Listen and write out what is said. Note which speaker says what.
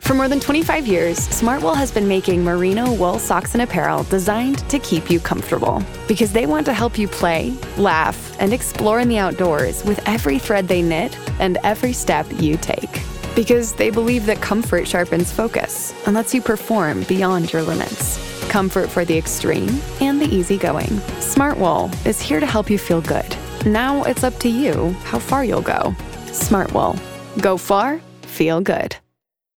Speaker 1: For more than 25 years, Smartwool has been making merino wool socks and apparel designed to keep you comfortable. Because they want to help you play, laugh, and explore in the outdoors with every thread they knit and every step you take. Because they believe that comfort sharpens focus and lets you perform beyond your limits. Comfort for the extreme and the easygoing. Smartwool is here to help you feel good. Now it's up to you how far you'll go. Smartwool. Go far, feel good.